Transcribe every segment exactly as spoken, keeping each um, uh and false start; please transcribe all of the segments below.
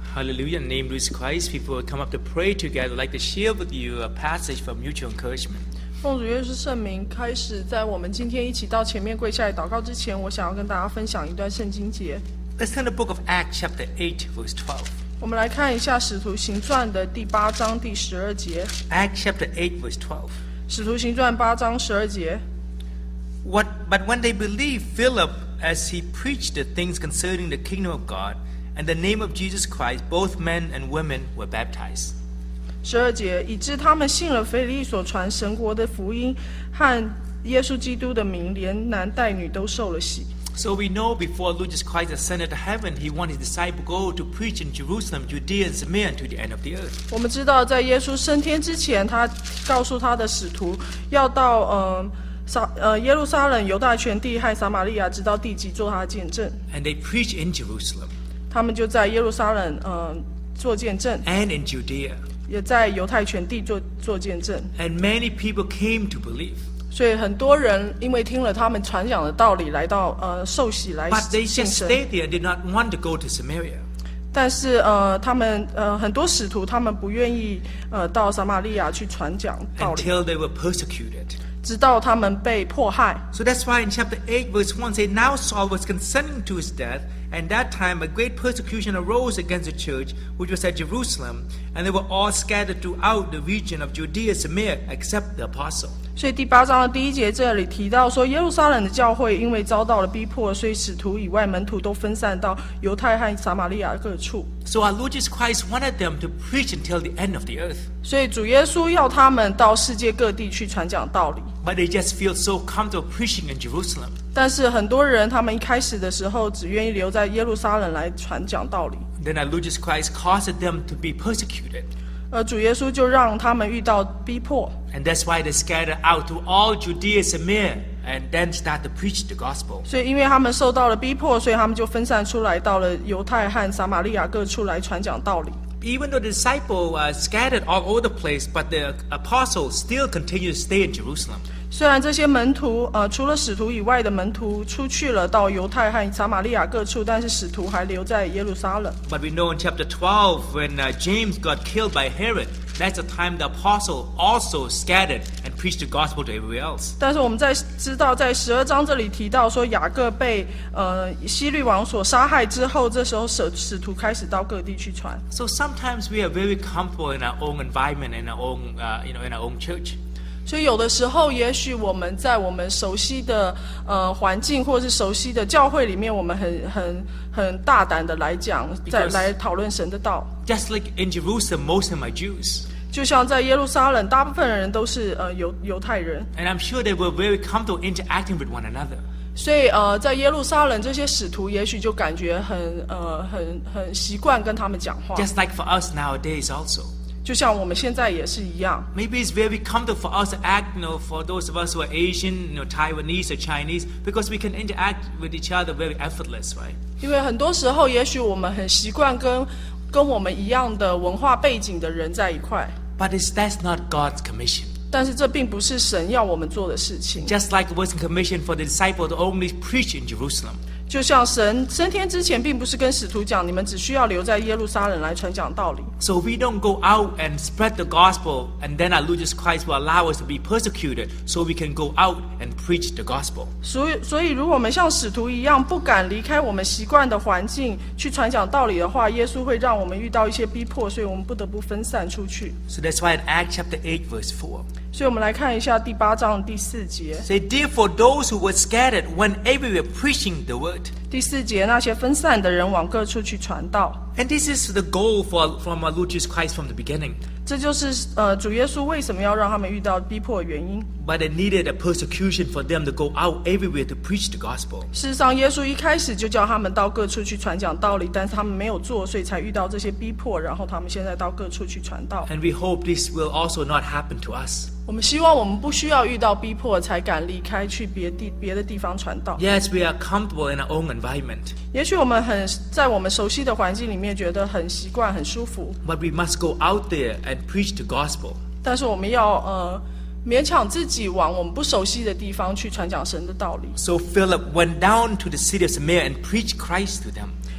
Hallelujah. In the name of Jesus Christ, people will come up to pray together. I'd like to share with you a passage for mutual encouragement. 奉主耶稣圣名开始，在我们今天一起到前面跪下来祷告之前，我想要跟大家分享一段圣经节。 Let's turn to the book of Acts, chapter eight, verse twelve. 我们来看一下《使徒行传》的第八章第十二节。 Acts chapter eight, verse twelve. 使徒行传八章十二节。 What, but when they believed Philip as he preached the things concerning the kingdom of God and the name of Jesus Christ, both men and women were baptized. 十二节，以致他们信了腓利所传神国的福音和耶稣基督的名，连男带女都受了洗。 So we know before Lord Jesus Christ ascended to heaven, he wanted his disciples to go to preach in Jerusalem, Judea, and Samaria to the end of the earth. 我们知道，在耶稣升天之前，他告诉他的使徒要到呃撒呃耶路撒冷、犹大全地和撒玛利亚，直到地极做他的见证。 And they preached in Jerusalem 他们就在耶路撒冷呃做见证， and in Judea. 也在犹太全地做做见证。 And many people came to believe. 所以很多人因为听了他们传讲的道理，来到呃受洗来 But they 信 just 神。 stayed there and did not want to go to Samaria. 但是呃，他们呃很多使徒他们不愿意呃到撒玛利亚去传讲道理， Until they were persecuted. 直到他们被迫害。 So that's why in chapter eight, verse one says, Now Saul was consenting to his death, and that time a great persecution arose against the church, which was at Jerusalem, and they were all scattered throughout the region of Judea, Samaria, except the apostle. 所以第八章的第一节这里提到说，耶路撒冷的教会因为遭到了逼迫，所以使徒以外门徒都分散到犹太和撒玛利亚各处。 So our Lord Jesus Christ wanted them to preach until the end of the earth. 所以主耶稣要他们到世界各地去传讲道理。 But they just feel so comfortable preaching in Jerusalem. 但是很多人他们一开始的时候只愿意留在耶路撒冷来传讲道理， Then our Lord Jesus Christ caused them to be persecuted. 而主耶稣就让他们遇到逼迫。 And that's why they scattered out to all Judea, Samaria, and then start to preach the gospel. 所以因为他们受到了逼迫，所以他们就分散出来，到了犹太和撒玛利亚各处来传讲道理。 Even though the disciples are scattered all over the place, but the apostles still continue to stay in Jerusalem. 虽然这些门徒呃除了使徒以外的门徒出去了到犹太和撒玛利亚各处，但是使徒还留在耶路撒冷。 But we know in chapter twelve, when uh, James got killed by Herod, that's the time the apostle also scattered and preached the gospel to everywhere else. 但是我们在知道，在十二章这里提到说，雅各被呃希律王所杀害之后，这时候使使徒开始到各地去传。 So sometimes we are very comfortable in our own environment, in our own, uh, you know, in our own church. 所以有的时候，也许我们在我们熟悉的呃环境，或是熟悉的教会里面，我们很很很大胆的来讲，在来讨论神的道。 Just like in Jerusalem, most of them are Jews. 就像在耶路撒冷，大部分人都是呃犹犹太人， And I'm sure they were very comfortable interacting with one another. 所以呃在耶路撒冷这些使徒也许就感觉很呃很很习惯跟他们讲话， Just like for us nowadays also. 就像我们现在也是一样。 Maybe it's very comfortable for us to act, you know, for those of us who are Asian, you know, Taiwanese or Chinese, because we can interact with each other very effortless, right? 因为很多时候，也许我们很习惯跟跟我们一样的文化背景的人在一块， But it's, that's not God's commission. 但是这并不是神要我们做的事情。 Just like it wasn't commissioned for the disciples to only preach in Jerusalem. 就像神升天之前，并不是跟使徒讲，你们只需要留在耶路撒冷来传讲道理。 So we don't go out and spread the gospel, and then our Lord Jesus Christ will allow us to be persecuted, so we can go out and preach the gospel. 所以，所以如果我们像使徒一样，不敢离开我们习惯的环境去传讲道理的话，耶稣会让我们遇到一些逼迫，所以我们不得不分散出去。 So that's why in Acts chapter eight, verse four, 所以我们来看一下第八章第四节。 say, Therefore those who were scattered went everywhere preaching the word. 第四节，那些分散的人往各处去传道。 And this is the goal for, from our Lord Jesus Christ from the beginning. 这就是呃主耶稣为什么要让他们遇到逼迫的原因。 But they needed a persecution for them to go out everywhere to preach the gospel. 事实上，耶稣一开始就叫他们到各处去传讲道理，但是他们没有做，所以才遇到这些逼迫。然后他们现在到各处去传道。 And we hope this will also not happen to us. 我们希望我们不需要遇到逼迫才敢离开去别地别的地方传道。 Yes, we are comfortable in our own environment. 也许我们很在我们熟悉的环境里面觉得很习惯、很舒服， But we must go out there and preach the gospel. 但是我们要呃勉强自己往我们不熟悉的地方去传讲神的道理。 So Philip went down to the city of Samaria and preached Christ to them.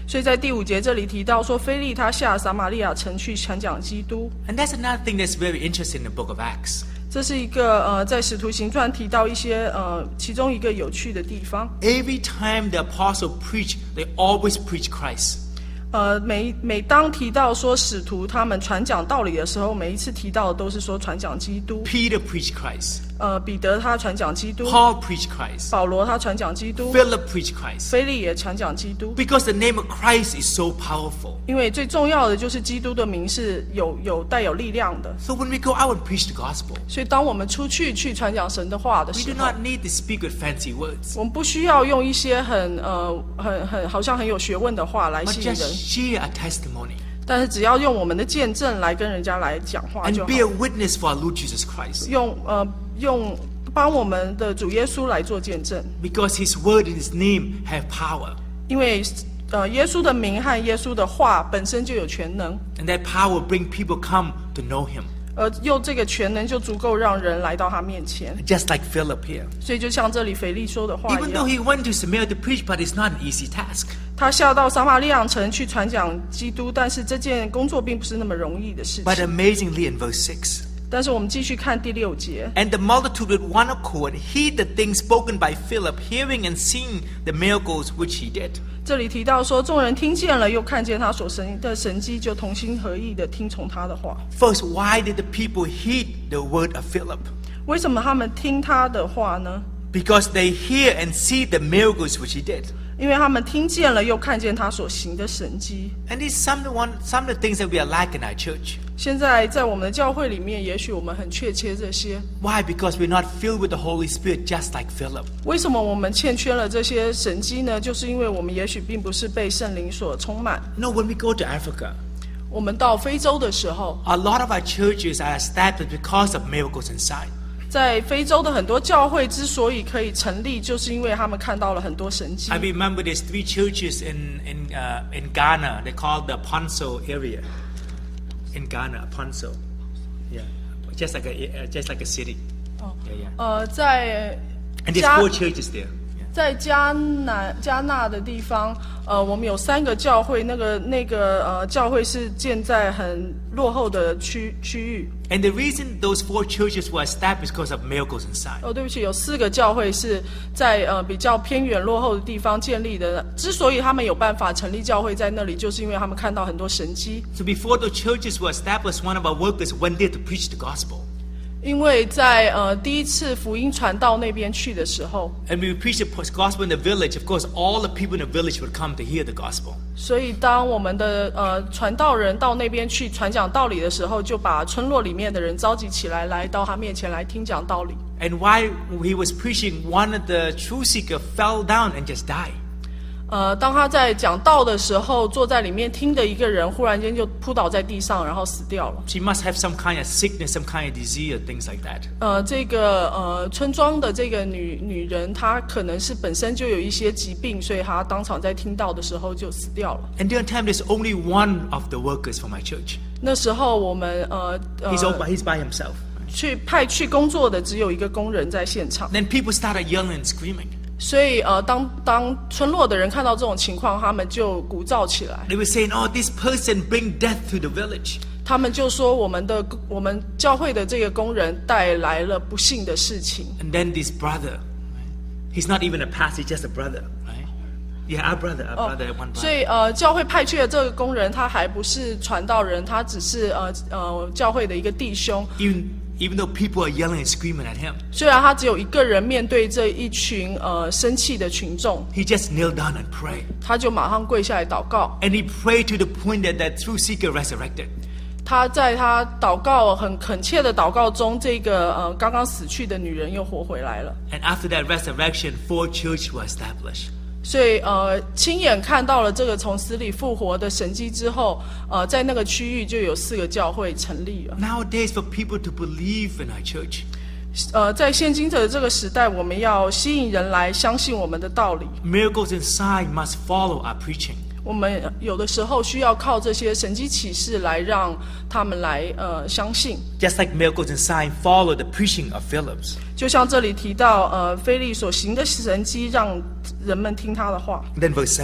所以在第五节这里提到说，腓利他下撒玛利亚城去传讲基督。 And that's another thing that's very interesting in the book of Acts. 这是一个呃，在使徒行传提到一些呃，其中一个有趣的地方。 Every time the apostle preached, they always preach Christ. 呃，每每当提到说使徒他们传讲道理的时候，每一次提到的都是说传讲基督。 Peter preached Christ. 呃，彼得他传讲基督。 Paul preached Christ. 保罗他传讲基督。 Philip preached Christ. 腓利也传讲基督。 Because the name of Christ is so powerful. 因为最重要的就是基督的名是有有带有力量的。 So when we go out and preach the gospel, 所以当我们出去去传讲神的话的 we 时 do 候， not need to speak with fancy words, 我们不需要用一些很呃很很好像很有学问的话来 but 吸引 just 人， share a testimony 但是只要用我们的见证来跟人家来讲话 and 就好 be，a witness for our Lord Jesus Christ. 用呃用帮我们的主耶稣来做见证， Because His word and His name have power, 因为呃耶稣的名和耶稣的话本身就有权能， and that power bring people come to know Him. 而用这个权能就足够让人来到他面前。 Just like Philip here. 所以就像这里腓利说的话 Even 一 though 样， he went to Samaria to preach, but it's not an easy task. 他下到撒玛利亚城去传讲基督，但是这件工作并不是那么容易的事 But 情。 amazingly, in verse six, 但是我们继续看第六节， and the multitude with one accord heard the things spoken by Philip, hearing and seeing the miracles which he did. 这里提到说，众人听见了，又看见他所行的神迹，就同心合意的听从他的话。 First, why did the people heed the word of Philip? 为什么他们听他的话呢？ Because they hear and see the miracles which he did. 因为他们听见了，又看见他所行的神迹。 And these some of the one, some of the things that we are lacking in our church. 现在在我们的教会里面，也许我们很缺缺这些。 Why? Because we're not filled with the Holy Spirit, just like Philip. 为什么我们欠缺了这些神迹呢？就是因为我们也许并不是被圣灵所充满。 No, when we go to Africa, 我们到非洲的时候， a lot of our churches are established because of miracles and signs. 在非洲的很多教会之所以可以成立，就是因为他们看到了很多神迹 I。remember there's three churches in in uh, in Ghana. They call the Ponso area. In Ghana, Ponso, yeah, just like a uh, just like a city. 哦 Yeah, yeah. 呃，在 And there's 加 four churches there. Yeah. 在加南加纳的地方，呃，我们有三个教会，那个那个呃教会是建在很落后的区区域。 And the reason those four churches were established because of miracles and signs. 哦，对不起，有四个教会是在呃比较偏远落后的地方建立的。之所以他们有办法成立教会在那里，就是因为他们看到很多神迹。 So before the churches were established, one of our workers went there to preach the gospel. 因为在呃第一次福音传到那边去的时候， And we preached the gospel in the village. Of course, all the people in the village would come to hear the gospel. 所以当我们的呃传道人到那边去传讲道理的时候，就把村落里面的人召集起来，来到他面前来听讲道理。 And while he was preaching, one of the truth seekers fell down and just died. 呃，当他在讲道的时候，坐在里面听的一个人，忽然间就扑倒在地上，然后死掉了。 She must have some kind of sickness, some kind of disease, or things like that. 呃，这个呃村庄的这个女女人，她可能是本身就有一些疾病，所以她当场在听到的时候就死掉了。 And during time, there's only one of the workers from my church. 那时候我们呃 He's, all by, 呃 he's by himself. 去派去工作的只有一个工人在现场， Then people started yelling and screaming. 所以呃当当村落的人看到这种情况，他们就鼓噪起来， They were saying, "Oh, this person bring death to the village." 他们就说我们的我们教会的这个工人带来了不幸的事情。 And then this brother, he's not even a pastor, he's just a brother, right? Yeah, our brother, our 哦 brother, one 所 brother. 以呃，教会派去的这个工人，他还不是传道人，他只是呃呃教会的一个弟兄。 Even even though people are yelling and screaming at him, 虽然他只有一个人面对这一群呃生气的群众， he just knelt down and prayed. 他就马上跪下来祷告。 And he prayed to the point that that truth seeker resurrected. 他在他祷告很恳切的祷告中，这个呃刚刚死去的女人又活回来了。 And after that resurrection, four churches were established. 所以呃，亲眼看到了这个从死里复活的神迹之后，呃，在那个区域就有四个教会成立了。 Nowadays, for people to believe in our church, 呃，在现今的这个时代，我们要吸引人来相信我们的道理。 miracles and signs must follow our preaching. 我们有的时候需要靠这些神迹启示来让他们来呃相信。 Just like miracles and signs follow the preaching of Philip. 就像这里提到，呃，腓利所行的神迹，让人们听他的话。 Then verse seven.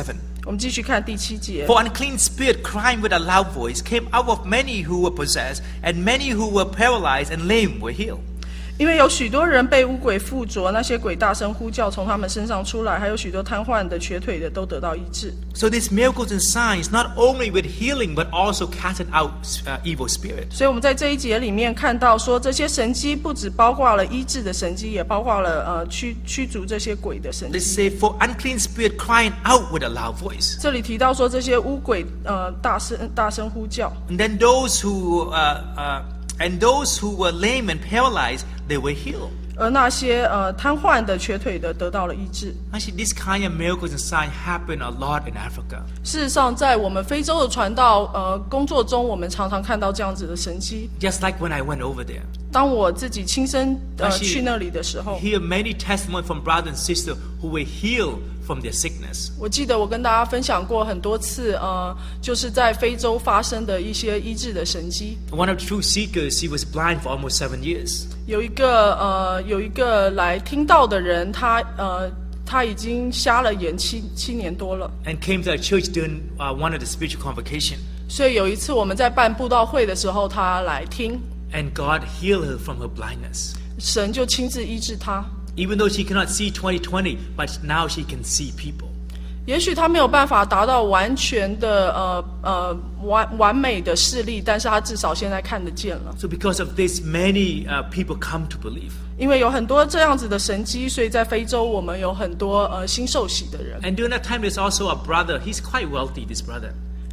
我们继续看第七节。 For unclean spirit crying with a loud voice came out of many who were possessed, and many who were paralyzed and lame were healed. 因为有许多人被污鬼附着，那些鬼大声呼叫，从他们身上出来，还有许多瘫痪的、瘸腿的都得到医治。 So these miracles and signs not only with healing but also casted out uh, evil spirit. 所以我们在这一节里面看到说，这些神迹不只包括了医治的神迹，也包括了呃驱驱逐这些鬼的神 They 迹。 say, for unclean spirit crying out with a loud voice. 这里提到说，这些污鬼呃大声大声呼叫， And then those who uh, uh, and those who were lame and paralyzed, they were healed. 而那些呃瘫痪的、瘸腿的得到了医治。 Actually, this kind of miracles and signs happen a lot in Africa. 事实上，在我们非洲的传道呃工作中，我们常常看到这样子的神迹。 Just like when I went over there. 当我自己亲身呃 Actually, 去那里的时候， hear many testimonies from brothers and sisters who were healed from their sickness. 我记得我跟大家分享过很多次，呃，就是在非洲发生的一些医治的神迹。 One of the true seekers, he was blind for almost seven years. 有一个呃，有一个来听到的人，他呃，他已经瞎了眼七七年多了。 And came to our church during uh, one of the spiritual convocation. 所以有一次我们在办布道会的时候，他来听， And God healed her from her blindness. 神就亲自医治他。 Even though she cannot see twenty twenty, but now she can see people. 也许他没有办法达到完全的呃呃完完美的视力，但是他至少现在看得见了。 So because of this, many uh, people come to believe. 因为有很多这样子的神迹，所以在非洲我们有很多呃新受洗的人。 And during that time, there's also a brother. He's quite wealthy, this brother.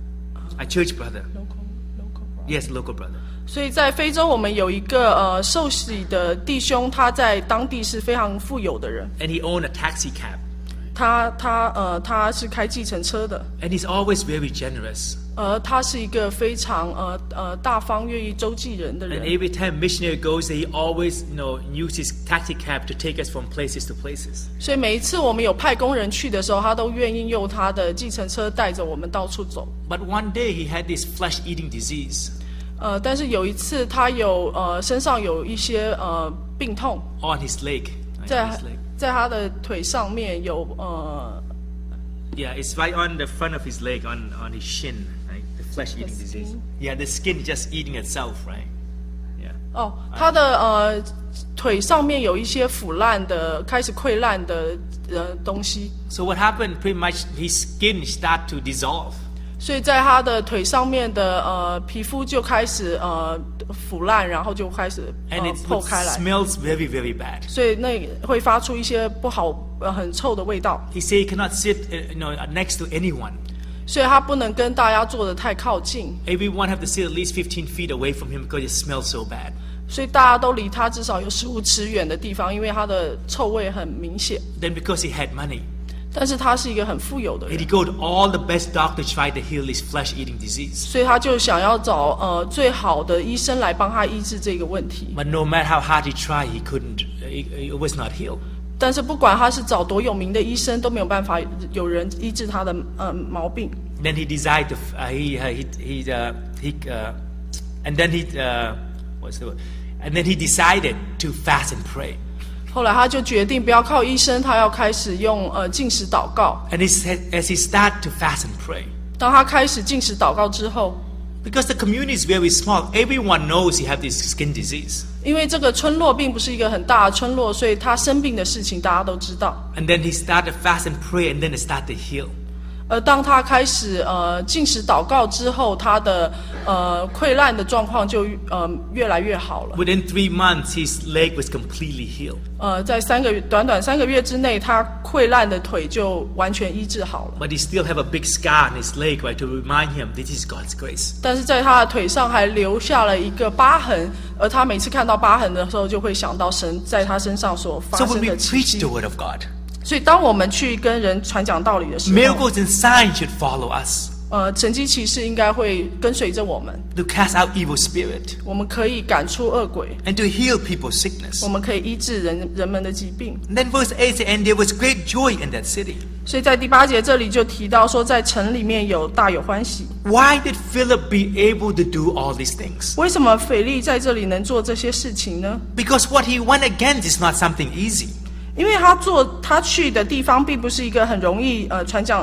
A church brother. Local, local. Yes, local brother. 所以在非洲，我们有一个呃受洗的弟兄，他在当地是非常富有的人。 And he owned a taxi cab. 他他呃他是开计程车的， And he's always very generous. 而他是一个非常呃呃大方、愿意周济人的 And 人。 every time missionary goes there, he always, you know, uses taxi cab to take us from places to places. 所以每一次我们有派工人去的时候，他都愿意用他的计程车带着我们到处走。 But one day he had this flesh-eating disease 呃，但是有一次他有呃身上有一些呃病痛， on his leg. Right, 在 on his leg. 在他的腿上面有呃 Yeah, it's right on the front of his leg, on, on his shin, right? The flesh-eating The disease. skin. Yeah, the skin just eating itself, right? Yeah. 哦，他的呃腿上面有一些腐烂的、开始溃烂的呃东西， So what happened? Pretty much his skin start to dissolve. 所以在他的腿上面的呃皮肤就开始呃腐烂，然后就开始呃 And it 破开来， smells very, very bad. 所以那会发出一些不好呃很臭的味道， He said he cannot sit, uh, you know, next to anyone. 所以他不能跟大家坐得太靠近， Everyone have to sit at least fifteen feet away from him because it smells so bad. 所以大家都离他至少有十五尺远的地方，因为他的臭味很明显。 Then because he had money, 但是他是一个很富有的 and 人 he，go to all the best doctors try to heal this flesh-eating disease. 所以他就想要找呃最好的医生来帮他医治这个问题。 But no matter how hard he tried, he couldn't. It, it was not healed. 但是不管他是找多有名的医生，都没有办法有人医治他的呃毛病。 Then he decided to. Uh, he uh, he he uh, he. Uh, and then he. Uh, what's the word? And then he decided to fast and pray. 后来他就决定不要靠医生，他要开始用呃禁食祷告。 And he said, as he started to fast and pray, 当他开始禁食祷告之后， because the community is very small, everyone knows he have this skin disease. 因为这个村落并不是一个很大的村落，所以他生病的事情大家都知道。 And then he started to fast and pray, and then it started to heal. 而当他开始呃禁食祷告之后，他的呃溃烂的状况就呃越来越好了。 Within three months, his leg was completely healed. 呃，在三个月短短三个月之内，他溃烂的腿就完全医治好了。 But he still have a big scar on his leg, right, to remind him this is God's grace. 但是在他的腿上还留下了一个疤痕，而他每次看到疤痕的时候，就会想到神在他身上所发 So when 生 we 的奇 preach 迹 the。word of God, 所以，当我们去跟人传讲道理的时候， miracles and signs should follow us 呃，神迹奇事应该会跟随着我们。 to cast out evil spirit 我们可以赶出恶鬼， and to heal people's sickness. 我们可以医治人人们的疾病。 And then verse eight says, and there was great joy in that city. 所以在第八节这里就提到说，在城里面有大有欢喜。 Why did Philip be able to do all these things? 为什么腓力在这里能做这些事情呢？ Because what he went against is not something easy. 因为他做他去的地方并不是一个很容易呃传讲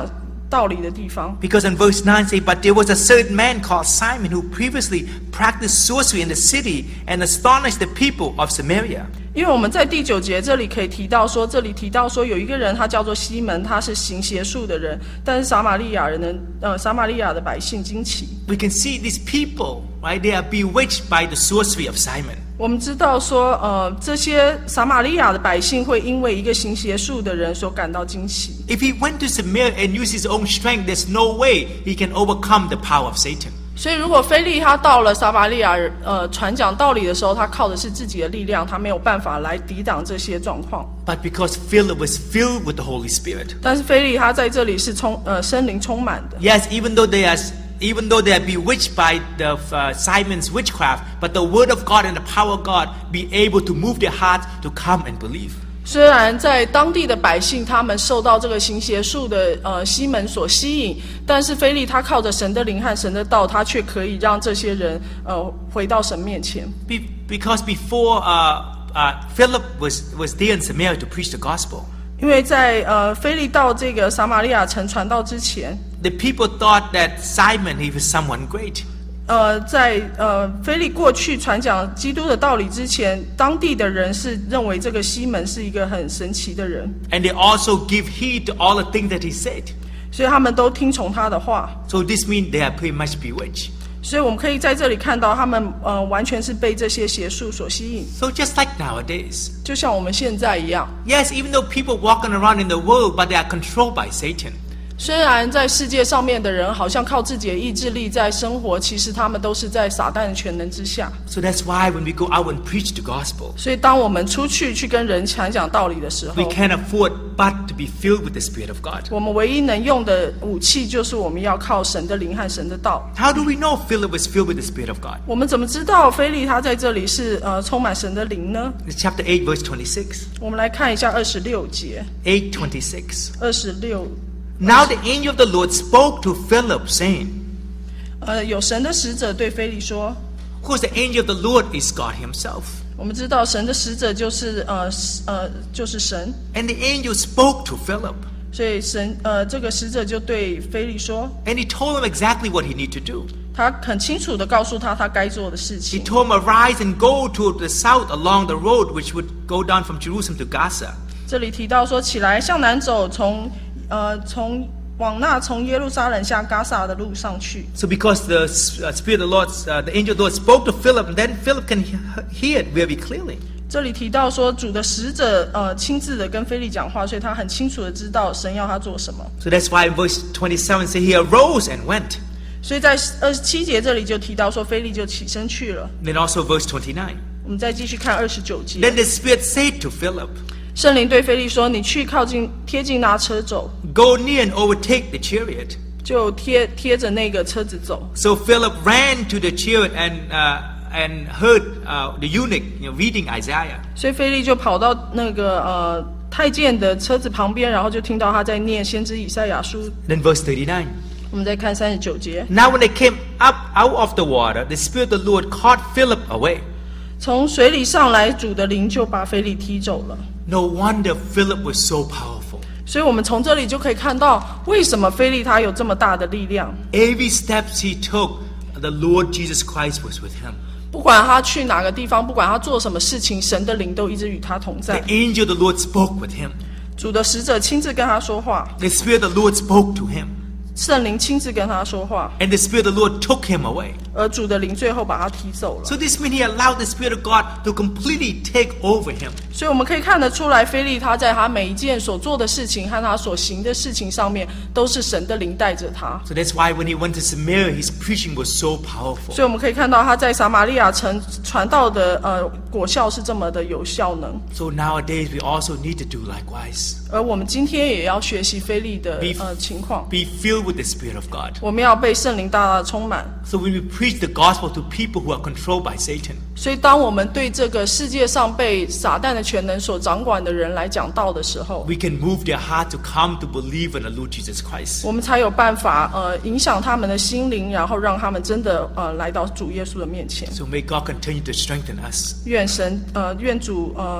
道理的地方。 Because in verse nine say, But there was a certain man called Simon who previously practiced sorcery in the city and astonished the people of Samaria. 因为我们在第九节这里可以提到说，这里提到说有一个人他叫做西门，他是行邪术的人，但是撒玛利亚人呢，呃，撒玛利亚的百姓惊奇。 We can see these people, right? They are bewitched by the sorcery of Simon. 我们知道说，呃，这些撒玛利亚的百姓会因为一个行邪术的人所感到惊奇。 If he went to Samaria and used his own strength, there's no way he can overcome the power of Satan. 所以，如果腓力他到了撒玛利亚，呃，传讲道理的时候，他靠的是自己的力量，他没有办法来抵挡这些状况。 But because Philip was filled with the Holy Spirit. 但是腓力他在这里是充呃圣灵充满的。 Yes, even though they are even though they are bewitched by the uh, Simon's witchcraft, but the word of God and the power of God be able to move their hearts to come and believe. 虽然在当地的百姓他们受到这个行邪术的呃西门所吸引，但是腓力他靠着神的灵和神的道，他却可以让这些人呃回到神面前。 Be, because before uh, uh, Philip was was there in Samaria to preach the gospel. 因为在呃腓力到这个撒玛利亚城传道之前， The people thought that Simon he was someone great. 呃，在呃腓力过去传讲基督的道理之前，当地的人是认为这个西门是一个很神奇的人， And they also give heed to all the things that he said. 所以他们都听从他的话。 So this means they are pretty much bewitched. 所以我们可以在这里看到，他们呃完全是被这些邪术所吸引， So just like nowadays. 就像我们现在一样。 Yes, even though people walking around in the world, but they are controlled by Satan. 虽然在世界上面的人好像靠自己的意志力在生活，其实他们都是在撒旦的权能之下。 So that's why when we go out and preach the gospel, 所以当我们出去去跟人传讲道理的时候， we can't afford but to be filled with the Spirit of God. 我们唯一能用的武器就是我们要靠神的灵和神的道。 How do we know Philip was filled with the Spirit of God? 我们怎么知道腓力他在这里是呃充满神的灵呢？ It's chapter eight, verse twenty-six. 我们来看一下二十六节， eight twenty-six. 二十六， Now the angel of the Lord spoke to Philip, saying, 呃，有神的使者对腓力说， Of course, the angel of the Lord is God himself. 我们知道神的使者就是呃呃就是神， And the angel spoke to Philip. 所以神呃这个使者就对腓力说， And he told him exactly what he needed to do. 他很清楚的告诉他他该做的事 He 情。 told him, Arise and go to the south along the road which would go down from Jerusalem to Gaza. 这里提到说，起来向南走，从呃从往那从耶路撒冷下加萨的路上去。 So because the uh, Spirit of the Lord, uh, the angel of the Lord spoke to Philip, and then Philip can he- hear it very clearly. 这里提到说，主的使者呃亲自的跟腓力讲话，所以他很清楚的知道神要他做什么。 So that's why in verse twenty-seven say he arose and went. 所以在二十七节这里就提到说，腓力就起身去了。 Then also verse twenty-nine. 我们再继续看二十九节， Then the Spirit said to Philip, 圣灵对腓力说：“你去靠近贴近那车走， Go near and overtake the chariot. 就贴贴着那个车子走。” So Philip ran to the chariot and uh, and heard uh, the eunuch, you know, reading Isaiah. 所以腓力就跑到那个呃太监的车子旁边，然后就听到他在念先知以赛亚书。 Then verse thirty-nine. 我们再看三十九节， Now when they came up out of the water, the Spirit of the Lord caught Philip away. 从水里上来，主的灵就把腓力踢走了。 No wonder Philip was so powerful. 所以我们从这里就可以看到，为什么腓力他有这么大的力量。 Every steps he took, the Lord Jesus Christ was with him. 不管他去哪个地方，不管他做什么事情，神的灵都一直与他同 The 在。 angel of the Lord spoke with him. 主的使者亲自跟他说话， The Spirit of the Lord spoke to him. 圣灵亲自跟他说话， And the Spirit of the Lord took him away. 而主的灵最后把他踢走了。 So this means he allowed the Spirit of God to completely take over him. 所以我们可以看得出来，腓力他在他每一件所做的事情和他所行的事情上面，都是神的灵带着他。 So that's why when he went to Samaria, his preaching was so powerful. 所以我们可以看到他在撒玛利亚城传道的呃果效是这么的有效能。 So nowadays we also need to do likewise. 而我们今天也要学习腓力的 Be- 呃情况， Be filled with the Spirit of God. 我们要被圣灵大大的充满。 So when we preach the gospel to people who are controlled by Satan, 所以，当我们对这个世界上被撒旦的权能所掌管的人来讲道的时候， we can move their heart to come to believe in the Lord Jesus Christ. 我们才有办法呃影响他们的心灵，然后让他们真的呃来到主耶稣的面前。 So may God continue to strengthen us. 愿神呃愿主呃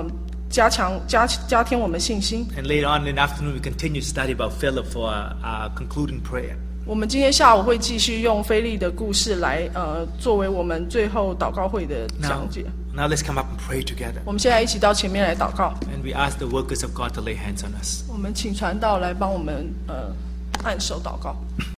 加强加加添我们信心。 And later on in the afternoon, we continue to study about Philip for our, our concluding prayer. 我们今天下午会继续用腓利的故事来呃作为我们最后祷告会的 Now, 讲解。 now let's come up and pray together. 我们现在一起到前面来祷告。 And we ask the workers of God to lay hands on us. 我们请传道来帮我们呃按手祷告。